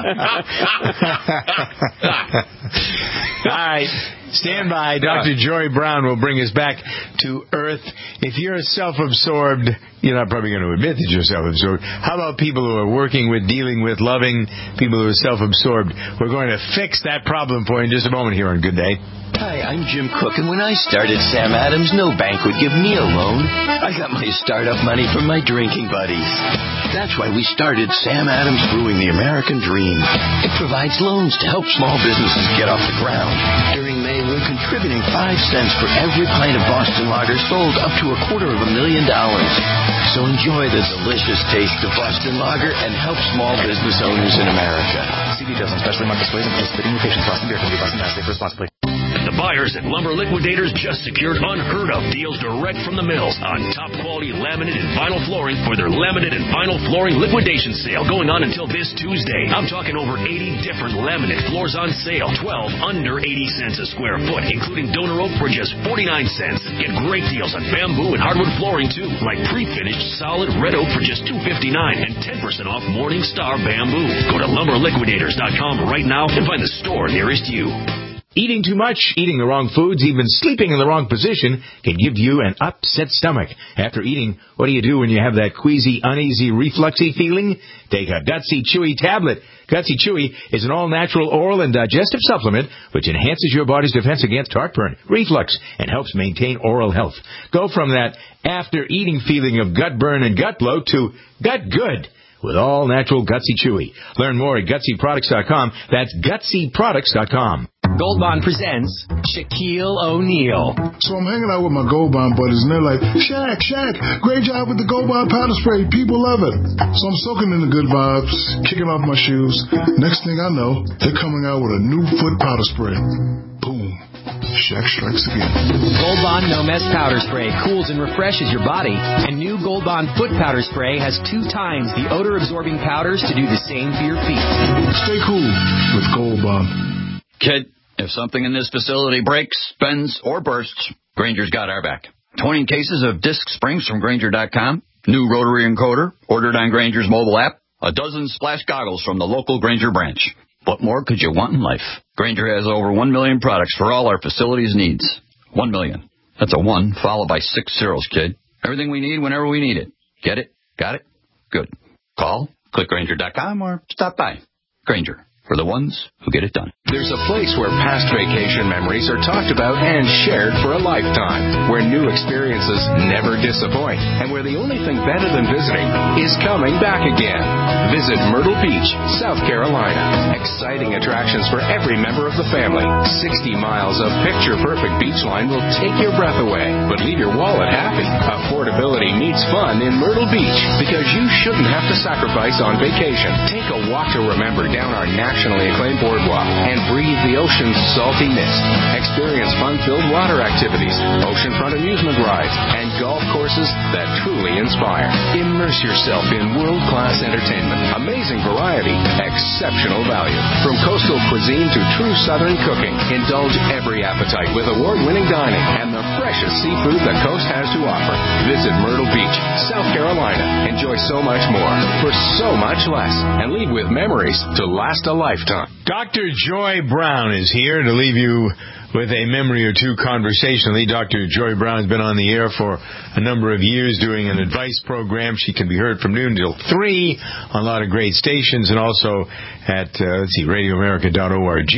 right. Stand by. Doctor Joy Brown will bring us back to Earth. If you're self-absorbed, you're not probably going to admit that you're self-absorbed. How about people who are working with, dealing with, loving people who are self-absorbed? We're going to fix that problem for you in just a moment here on Good Day. Hi, I'm Jim Cook, and when I started Sam Adams, no bank would give me a loan. I got my startup money from my drinking buddies. That's why we started Sam Adams Brewing, the American Dream. It provides loans to help small businesses get off the ground. During May, we're contributing five cents for every pint of Boston Lager sold, up to a quarter of a million dollars. So enjoy the delicious taste of Boston Lager and help small business owners in America. See details on specially marked displays and participating locations. Boston Beer Company, Boston, Mass. Safe responsibly. The buyers at Lumber Liquidators just secured unheard-of deals direct from the mills on top-quality laminate and vinyl flooring for their laminate and vinyl flooring liquidation sale going on until this Tuesday. I'm talking over eighty different laminate floors on sale, twelve under eighty cents a square foot, including donor oak for just forty-nine cents. Get great deals on bamboo and hardwood flooring, too, like pre-finished solid red oak for just two fifty-nine and ten percent off Morning Star bamboo. Go to lumber liquidators dot com right now and find the store nearest you. Eating too much, eating the wrong foods, even sleeping in the wrong position can give you an upset stomach. After eating, what do you do when you have that queasy, uneasy, refluxy feeling? Take a Gutsy Chewy tablet. Gutsy Chewy is an all-natural oral and digestive supplement which enhances your body's defense against heartburn, reflux, and helps maintain oral health. Go from that after-eating feeling of gut burn and gut bloat to gut good with all-natural Gutsy Chewy. Learn more at gutsy products dot com. That's gutsy products dot com. Gold Bond presents Shaquille O'Neal. So I'm hanging out with my Gold Bond buddies, and they're like, Shaq, Shaq, great job with the Gold Bond powder spray. People love it. So I'm soaking in the good vibes, kicking off my shoes. Next thing I know, they're coming out with a new foot powder spray. Boom. Shaq strikes again. Gold Bond No Mess Powder Spray cools and refreshes your body. And new Gold Bond Foot Powder Spray has two times the odor-absorbing powders to do the same for your feet. Stay cool with Gold Bond. Kid, if something in this facility breaks, bends, or bursts, Granger's got our back. twenty cases of disc springs from Granger dot com, new rotary encoder ordered on Granger's mobile app, a dozen splash goggles from the local Granger branch. What more could you want in life? Granger has over one million products for all our facilities' needs. One million. That's a one followed by six zeros, kid. Everything we need whenever we need it. Get it? Got it? Good. Call, click Granger dot com, or stop by. Granger. For the ones who get it done. There's a place where past vacation memories are talked about and shared for a lifetime, where new experiences never disappoint, and where the only thing better than visiting is coming back again. Visit Myrtle Beach, South Carolina. Exciting attractions for every member of the family. sixty miles of picture-perfect beach line will take your breath away, but leave your wallet happy. Affordability meets fun in Myrtle Beach, because you shouldn't have to sacrifice on vacation. Take a walk to remember down our national nationally acclaimed boardwalk and breathe the ocean's salty mist. Experience fun-filled water activities, oceanfront amusement rides, and golf courses that truly inspire. Immerse yourself in world-class entertainment, amazing variety, exceptional value. From coastal cuisine to true southern cooking, indulge every appetite with award-winning dining and the freshest seafood the coast has to offer. Visit Myrtle Beach, South Carolina. Enjoy so much more for so much less, and leave with memories to last a lifetime. Doctor Joy Brown is here to leave you with a memory or two conversationally. Doctor Joy Brown has been on the air for a number of years doing an advice program. She can be heard from noon till three on a lot of great stations, and also at, uh, let's see, radio america dot org,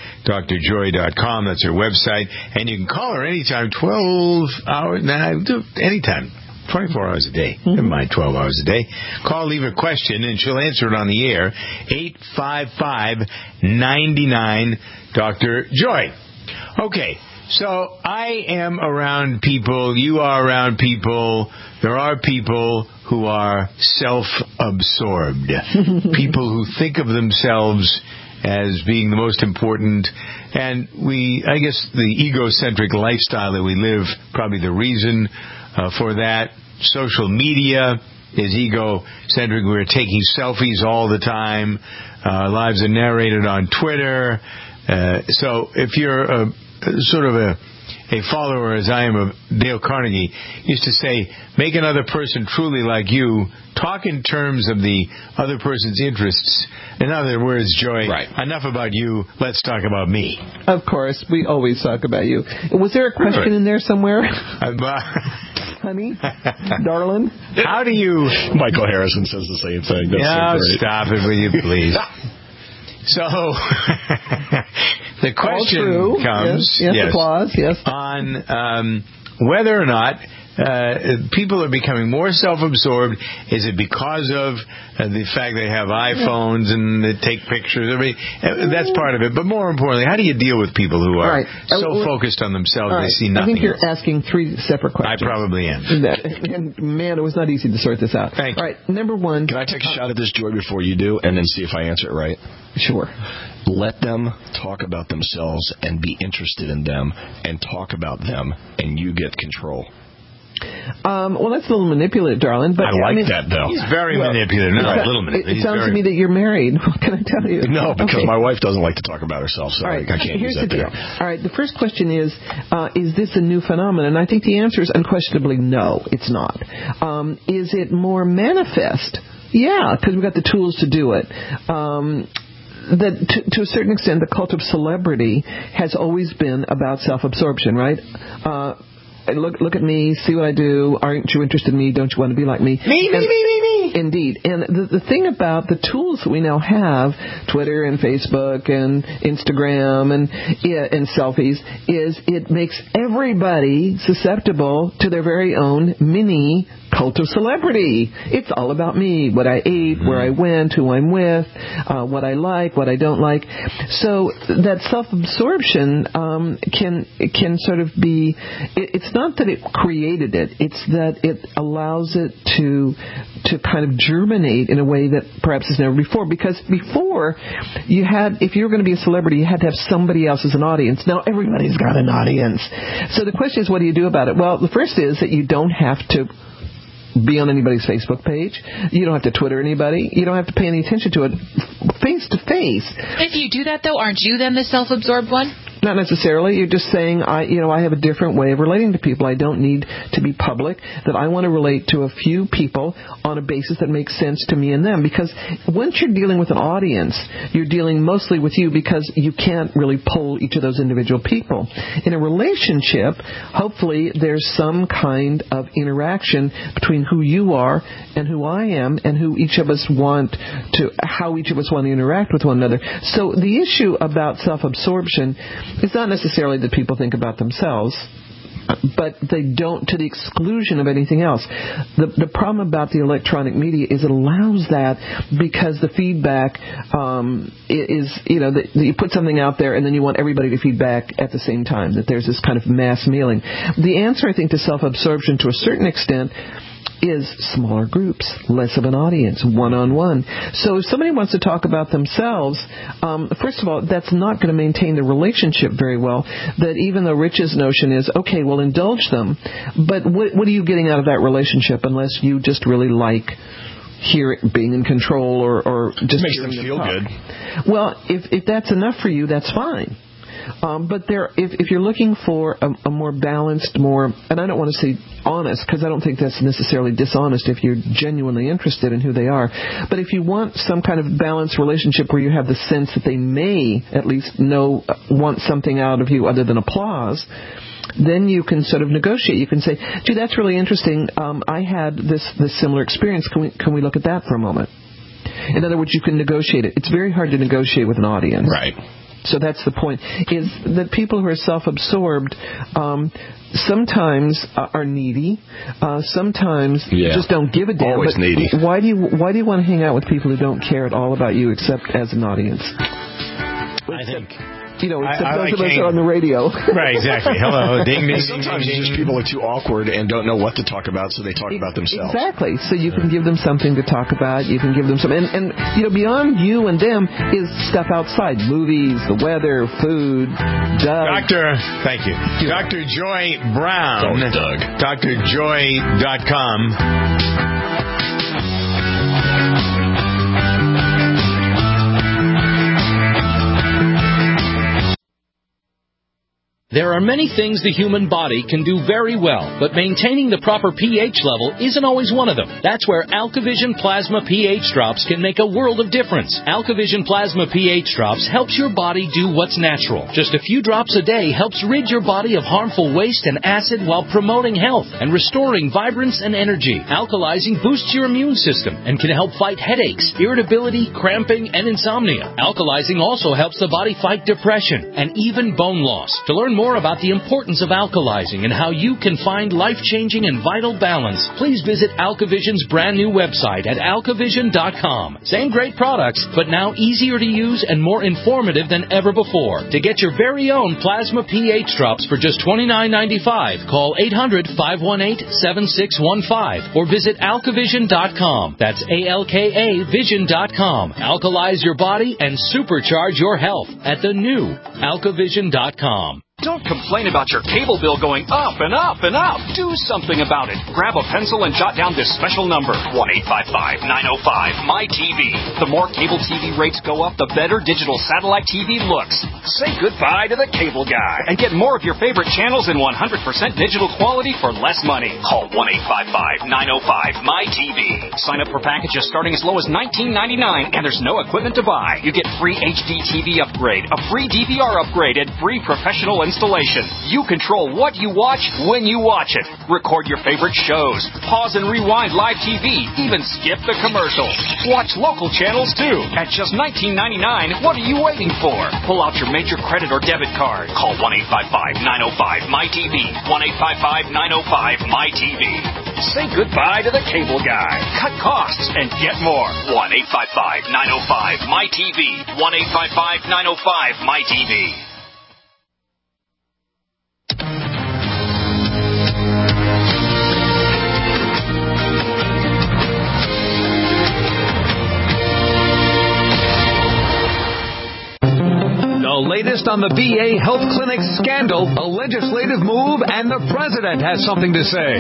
dr joy dot com. That's her website. And you can call her anytime, twelve hours, nah, anytime. twenty-four hours a day. Mm-hmm. Never mind twelve hours a day. Call, leave a question, and she'll answer it on the air. eight five five, nine nine, Doctor Joy. Okay, so I am around people, you are around people, there are people who are self-absorbed. People who think of themselves as being the most important, and we, I guess the egocentric lifestyle that we live, probably the reason Uh, for that. Social media is egocentric. We're taking selfies all the time. Uh, our lives are narrated on Twitter. Uh, so if you're a, sort of a a follower, as I am of Dale Carnegie, used to say, make another person truly like you. Talk in terms of the other person's interests. In other words, Joy, right. enough about you. Let's talk about me. Of course. We always talk about you. Was there a question right. in there somewhere? Honey? Darling? How do you... Michael Harrison says the same thing. That's yeah, so stop it, will you please? So, the question comes... Yes, yes, yes, applause, yes. On um, whether or not uh, people are becoming more self-absorbed. Is it because of uh, the fact they have iPhones and they take pictures? I mean, that's part of it. But more importantly, how do you deal with people who are right. so uh, focused on themselves right. they see nothing? I think you're else. asking three separate questions. I probably am. And, man, it was not easy to sort this out. Thank All right, number one. Can I take a uh, shot at this, Joy, before you do, and then see if I answer it right? Sure. Let them talk about themselves and be interested in them and talk about them, and you get control. Um, well, that's a little manipulative, darling. But I like I mean, that, though. He's very well, manipulative. No, a little manipulative. It sounds very... to me that you're married. What can I tell you? No, because okay. my wife doesn't like to talk about herself, so right. I, I can't Here's use that the deal. there. All right, the first question is, uh, is this a new phenomenon? And I think the answer is unquestionably no, it's not. Um, is it more manifest? Yeah, because we've got the tools to do it. Um that to, to a certain extent, the cult of celebrity has always been about self-absorption, right? Uh, look, look at me, see what I do. Aren't you interested in me? Don't you want to be like me? Me, and, me, me, me, me. Indeed. And the, the thing about the tools that we now have, Twitter and Facebook and Instagram and, and selfies, is it makes everybody susceptible to their very own mini cult of celebrity. It's all about me, what I ate, where I went, who I'm with, uh, what I like, what I don't like. So that self-absorption um, can can sort of be, it, it's not that it created it, it's that it allows it to to kind of germinate in a way that perhaps is never before. Because before, you had, if you were going to be a celebrity, you had to have somebody else as an audience. Now everybody's got an audience. So the question is, what do you do about it? Well, the first is that you don't have to be on anybody's Facebook page. You don't have to Twitter anybody. You don't have to pay any attention to it face to face. If you do that, though, aren't you then the self-absorbed one? Not necessarily. You're just saying, I, you know, I have a different way of relating to people. I don't need to be public. That I want to relate to a few people on a basis that makes sense to me and them. Because once you're dealing with an audience, you're dealing mostly with you because you can't really pull each of those individual people. In a relationship, hopefully there's some kind of interaction between who you are and who I am and who each of us want to, how each of us want to interact with one another. So the issue about self-absorption, it's not necessarily that people think about themselves, but they don't to the exclusion of anything else. The, the problem about the electronic media is it allows that because the feedback um, is, you know, that you put something out there and then you want everybody to feedback at the same time, that there's this kind of mass mailing. The answer, I think, to self-absorption to a certain extent is smaller groups, less of an audience, one-on-one. So if somebody wants to talk about themselves, um, first of all, that's not going to maintain the relationship very well. That even though Rich's notion is, okay, we'll indulge them, but what, what are you getting out of that relationship unless you just really like hear it being in control or, or just makes them feel good. Well, if if that's enough for you, that's fine. Um, but there, if, if you're looking for a, a more balanced, more, and I don't want to say honest, because I don't think that's necessarily dishonest if you're genuinely interested in who they are. But if you want some kind of balanced relationship where you have the sense that they may at least know, want something out of you other than applause, then you can sort of negotiate. You can say, gee, that's really interesting. Um, I had this, this similar experience. Can we, can we look at that for a moment? In other words, you can negotiate it. It's very hard to negotiate with an audience. Right. So that's the point, is that people who are self-absorbed um, sometimes are needy, uh, sometimes yeah. just don't give a damn. Always but needy. Why do you why do you want to hang out with people who don't care at all about you except as an audience? I think... You know, except I, I those like of us hang- on the radio. Right, exactly. Hello, ding, ding, ding, Sometimes ding, just ding. people are too awkward and don't know what to talk about, so they talk about themselves. Exactly. So you can give them something to talk about. You can give them some, and, and you know, beyond you and them is stuff outside: movies, the weather, food. Doug. Doctor, thank you, Doctor Joy Brown. Oh, Doug. Dr Joy dot com. There are many things the human body can do very well, but maintaining the proper pH level isn't always one of them. That's where AlkaVision Plasma pH Drops can make a world of difference. AlkaVision Plasma pH Drops helps your body do what's natural. Just a few drops a day helps rid your body of harmful waste and acid while promoting health and restoring vibrance and energy. Alkalizing boosts your immune system and can help fight headaches, irritability, cramping, and insomnia. Alkalizing also helps the body fight depression and even bone loss. To learn more about the importance of alkalizing and how you can find life-changing and vital balance, please visit AlkaVision's brand new website at alkavision dot com. Same great products, but now easier to use and more informative than ever before. To get your very own Plasma pH Drops for just twenty-nine ninety-five, call eight hundred, five one eight, seven six one five or visit alkavision dot com. That's A L K A vision dot com. Alkalize your body and supercharge your health at the new alkavision dot com. Don't complain about your cable bill going up and up and up. Do something about it. Grab a pencil and jot down this special number, one eight five five, nine oh five, M Y T V. The more cable T V rates go up, the better digital satellite T V looks. Say goodbye to the cable guy and get more of your favorite channels in one hundred percent digital quality for less money. Call one eight five five, nine oh five, M Y T V. Sign up for packages starting as low as nineteen ninety-nine, and there's no equipment to buy. You get free H D T V upgrade, a free D V R upgrade, and free professional installation. You control what you watch when you watch it. Record your favorite shows. Pause and rewind live T V. Even skip the commercials. Watch local channels too. At just nineteen ninety-nine, what are you waiting for? Pull out your major credit or debit card. Call one eight five five, nine oh five, M Y T V. one eight five five, nine oh five, M Y T V. Say goodbye to the cable guy. Cut costs and get more. one eight five five, nine oh five, M Y T V. one eight five five, nine oh five, M Y T V. The latest on the V A health clinic scandal, a legislative move, and the president has something to say.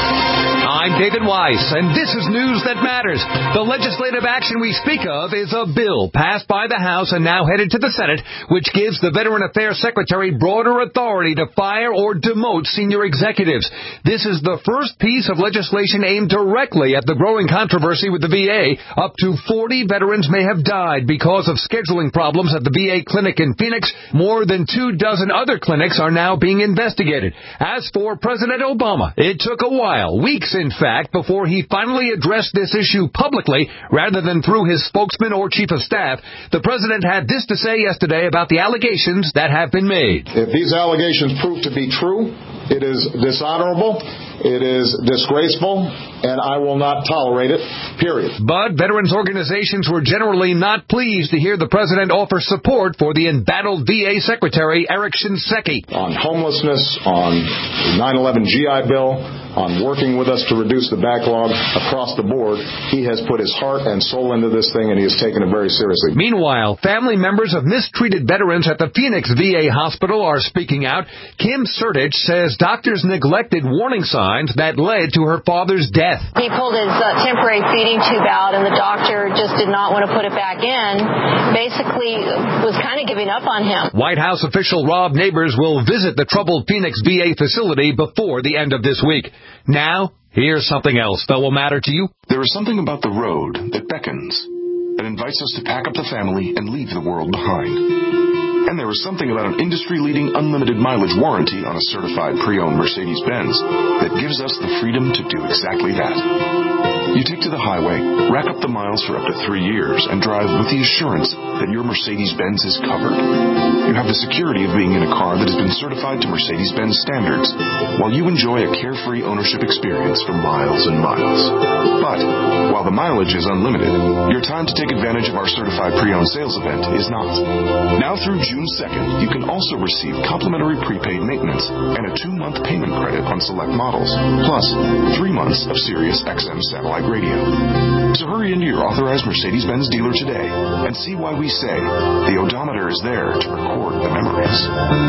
I'm David Weiss, and this is news that matters. The legislative action we speak of is a bill passed by the House and now headed to the Senate, which gives the Veteran Affairs Secretary broader authority to fire or demote senior executives. This is the first piece of legislation aimed directly at the growing controversy with the V A. Up to forty veterans may have died because of scheduling problems at the V A clinic in Phoenix. More than two dozen other clinics are now being investigated. As for President Obama, it took a while, weeks in fact, before he finally addressed this issue publicly rather than through his spokesman or chief of staff. The president had this to say yesterday about the allegations that have been made. If these allegations prove to be true, it is dishonorable, it is disgraceful, and I will not tolerate it, period. But veterans organizations were generally not pleased to hear the president offer support for the embattled V A Secretary Eric Shinseki. On homelessness, on the nine eleven G I Bill, on working with us to reduce the backlog across the board, he has put his heart and soul into this thing, and he has taken it very seriously. Meanwhile, family members of mistreated veterans at the Phoenix V A hospital are speaking out. Kim Sertich says doctors neglected warning signs that led to her father's death. He pulled his uh, temporary feeding tube out, and the doctor just did not want to put it back in. Basically, was kind of giving up on him. White House official Rob Neighbors will visit the troubled Phoenix V A facility before the end of this week. Now, here's something else that will matter to you. There is something about the road that beckons, that invites us to pack up the family and leave the world behind. And there is something about an industry-leading unlimited mileage warranty on a certified pre-owned Mercedes-Benz that gives us the freedom to do exactly that. You take to the highway, rack up the miles for up to three years, and drive with the assurance that your Mercedes-Benz is covered. You have the security of being in a car that has been certified to Mercedes-Benz standards, while you enjoy a carefree ownership experience for miles and miles. But, while the mileage is unlimited, your time to take advantage of our certified pre-owned sales event is not. Now through June second, you can also receive complimentary prepaid maintenance and a two-month payment credit on select models, plus three months of Sirius X M satellite radio. So hurry into your authorized Mercedes-Benz dealer today and see why we say the odometer is there to record the memories.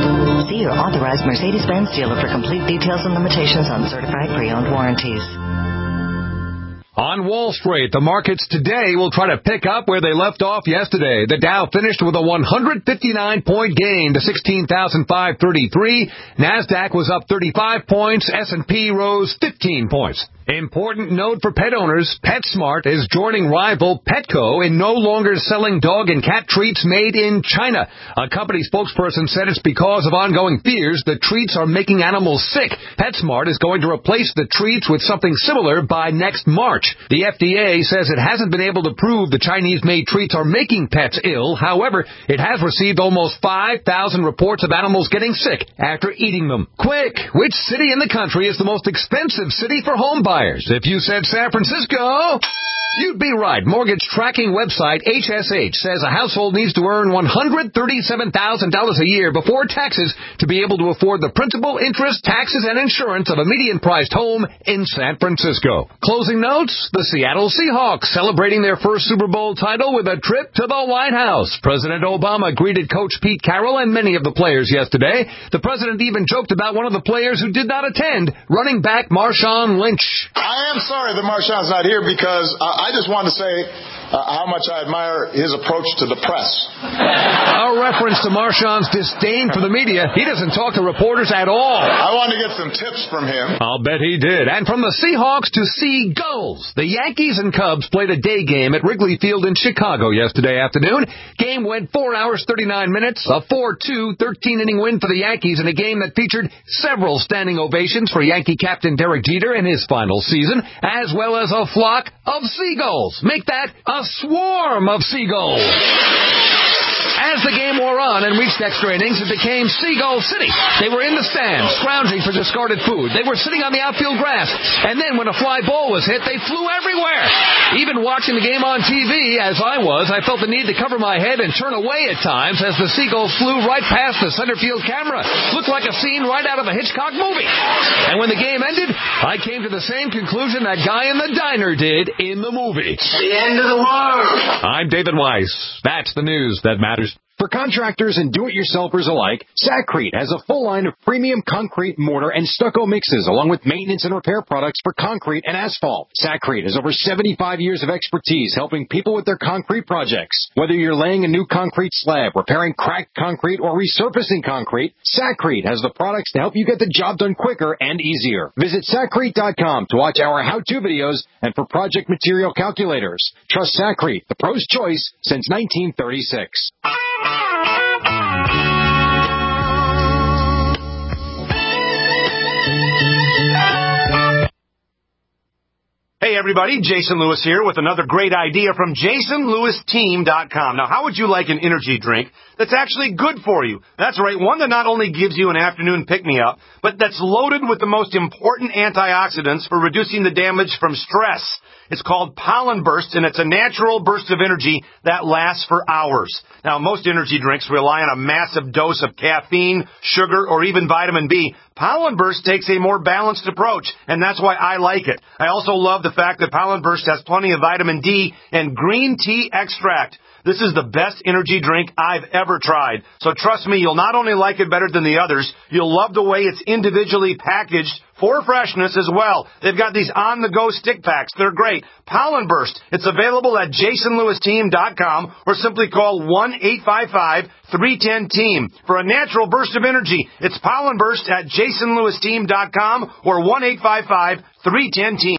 See your authorized Mercedes-Benz dealer for complete details and limitations on certified pre-owned warranties. On Wall Street, the markets today will try to pick up where they left off yesterday. The Dow finished with a one hundred fifty-nine point gain to sixteen thousand five hundred thirty-three. NASDAQ was up thirty-five points. S and P rose fifteen points. Important note for pet owners, PetSmart is joining rival Petco in no longer selling dog and cat treats made in China. A company spokesperson said it's because of ongoing fears the treats are making animals sick. PetSmart is going to replace the treats with something similar by next March. The F D A says it hasn't been able to prove the Chinese-made treats are making pets ill. However, it has received almost five thousand reports of animals getting sick after eating them. Quick, which city in the country is the most expensive city for home buyers? If you said San Francisco, you'd be right. Mortgage tracking website H S H says a household needs to earn one hundred thirty-seven thousand dollars a year before taxes to be able to afford the principal, interest, taxes, and insurance of a median-priced home in San Francisco. Closing notes, the Seattle Seahawks celebrating their first Super Bowl title with a trip to the White House. President Obama greeted Coach Pete Carroll and many of the players yesterday. The president even joked about one of the players who did not attend, running back Marshawn Lynch. I am sorry that Marshawn's not here because I just wanted to say uh, how much I admire his approach to the press. A reference to Marshawn's disdain for the media. He doesn't talk to reporters at all. I wanted to get some tips from him. I'll bet he did. And from the Seahawks to Seagulls, the Yankees and Cubs played a day game at Wrigley Field in Chicago yesterday afternoon. Game went four hours, thirty-nine minutes, a four two, thirteen-inning win for the Yankees in a game that featured several standing ovations for Yankee captain Derek Jeter in his final season, as well as a flock of seagulls. Make that a swarm of seagulls. As the game wore on and reached extra innings, it became Seagull City. They were in the stands, scrounging for discarded food. They were sitting on the outfield grass. And then when a fly ball was hit, they flew everywhere. Even watching the game on T V, as I was, I felt the need to cover my head and turn away at times as the seagulls flew right past the center field camera. Looked like a scene right out of a Hitchcock movie. And when the game ended, I came to the same conclusion that guy in the diner did in the movie. The end of the world. I'm David Weiss. That's the news that matters. For contractors and do-it-yourselfers alike, Sakrete has a full line of premium concrete, mortar, and stucco mixes, along with maintenance and repair products for concrete and asphalt. Sakrete has over seventy-five years of expertise helping people with their concrete projects. Whether you're laying a new concrete slab, repairing cracked concrete, or resurfacing concrete, Sakrete has the products to help you get the job done quicker and easier. Visit Sakrete dot com to watch our how-to videos and for project material calculators. Trust Sakrete, the pro's choice since nineteen thirty-six. Hey everybody, Jason Lewis here with another great idea from Jason Lewis Team dot com. Now, how would you like an energy drink that's actually good for you? That's right, one that not only gives you an afternoon pick-me-up, but that's loaded with the most important antioxidants for reducing the damage from stress. It's called Pollen Burst, and it's a natural burst of energy that lasts for hours. Now, most energy drinks rely on a massive dose of caffeine, sugar, or even vitamin B. Pollen Burst takes a more balanced approach, and that's why I like it. I also love the fact that Pollen Burst has plenty of vitamin D and green tea extract. This is the best energy drink I've ever tried. So trust me, you'll not only like it better than the others, you'll love the way it's individually packaged for freshness as well. They've got these on-the-go stick packs. They're great. Pollen Burst. It's available at Jason Lewis Team dot com or simply call one eight five five, three one zero, team. For a natural burst of energy, it's Pollen Burst at Jason Lewis Team dot com or one eight five five, three one zero, team.